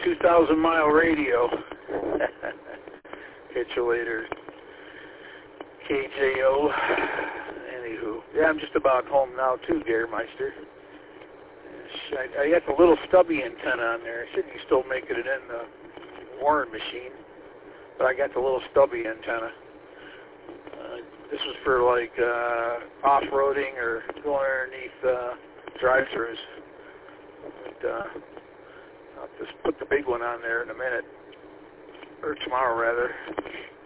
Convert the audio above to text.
2,000-mile radio. Catch you later, KJO. Anywho, yeah, I'm just about home now too, Garemeister. I got the little stubby antenna on there. I shouldn't still making it in the Warren machine, but I got the little stubby antenna. This was for like off-roading or going underneath drive-thrus. I'll just put the big one on there in a minute, or tomorrow rather.